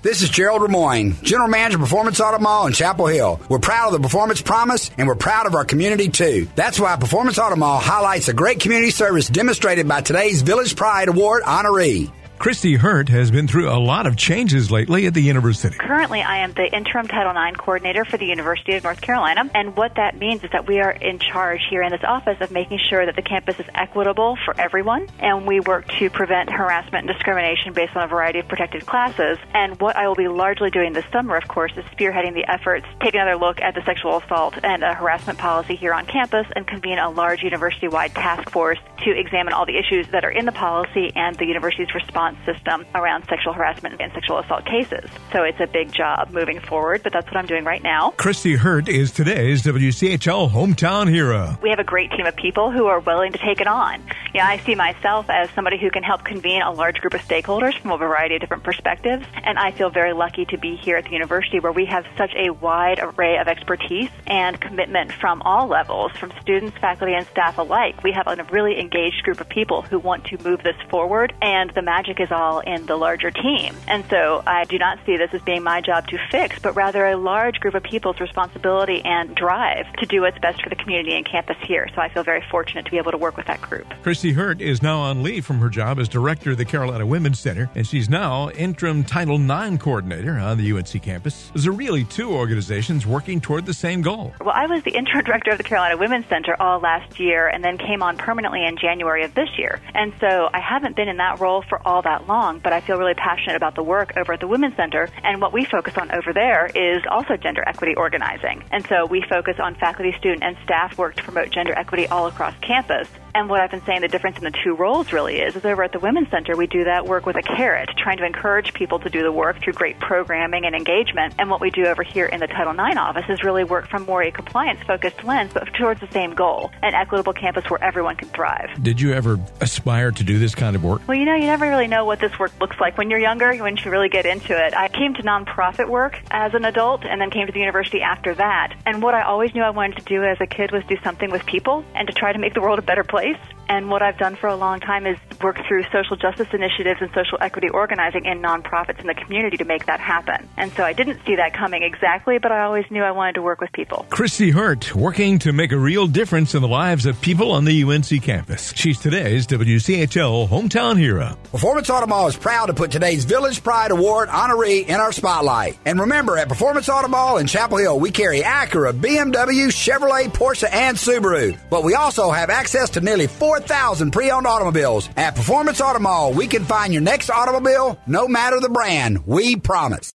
This is Gerald Ramoyne, General Manager of Performance Auto Mall in Chapel Hill. We're proud of the Performance Promise, and we're proud of our community, too. That's why Performance Auto Mall highlights the great community service demonstrated by today's Village Pride Award honoree. Christy Hurt has been through a lot of changes lately at the university. Currently, I am the interim Title IX coordinator for the University of North Carolina, and what that means is that we are in charge here in this office of making sure that the campus is equitable for everyone, and we work to prevent harassment and discrimination based on a variety of protected classes. And what I will be largely doing this summer, of course, is spearheading the efforts, take another look at the sexual assault and harassment policy here on campus, and convene a large university-wide task force to examine all the issues that are in the policy and the university's response system around sexual harassment and sexual assault cases. So it's a big job moving forward, but that's what I'm doing right now. Christy Hurt is today's WCHL Hometown Hero. We have a great team of people who are willing to take it on. I see myself as somebody who can help convene a large group of stakeholders from a variety of different perspectives, and I feel very lucky to be here at the university where we have such a wide array of expertise and commitment from all levels, from students, faculty, and staff alike. We have a really engaged group of people who want to move this forward, and the magic is all in the larger team. And so I do not see this as being my job to fix, but rather a large group of people's responsibility and drive to do what's best for the community and campus here. So I feel very fortunate to be able to work with that group. Christy Hurt is now on leave from her job as director of the Carolina Women's Center, and she's now interim Title IX coordinator on the UNC campus. Those are really two organizations working toward the same goal. Well, I was the interim director of the Carolina Women's Center all last year and then came on permanently in January of this year. And so I haven't been in that role for all that long, but I feel really passionate about the work over at the Women's Center, and what we focus on over there is also gender equity organizing. And so we focus on faculty, student, and staff work to promote gender equity all across campus. And what I've been saying the difference in the two roles really is over at the Women's Center, we do that work with a carrot, trying to encourage people to do the work through great programming and engagement. And what we do over here in the Title IX office is really work from more a compliance-focused lens, but towards the same goal, an equitable campus where everyone can thrive. Did you ever aspire to do this kind of work? Well, you never really know what this work looks like when you're younger, when you really get into it. I came to nonprofit work as an adult and then came to the university after that. And what I always knew I wanted to do as a kid was do something with people and to try to make the world a better place. And what I've done for a long time is work through social justice initiatives and social equity organizing in nonprofits in the community to make that happen. And so I didn't see that coming exactly, but I always knew I wanted to work with people. Christy Hurt, working to make a real difference in the lives of people on the UNC campus. She's today's WCHL Hometown Hero. Performance Auto Mall is proud to put today's Village Pride Award honoree in our spotlight. And remember, at Performance Auto Mall in Chapel Hill, we carry Acura, BMW, Chevrolet, Porsche, and Subaru. But we also have access to nearly 4,000 pre-owned automobiles. At Performance Auto Mall, we can find your next automobile, no matter the brand. We promise.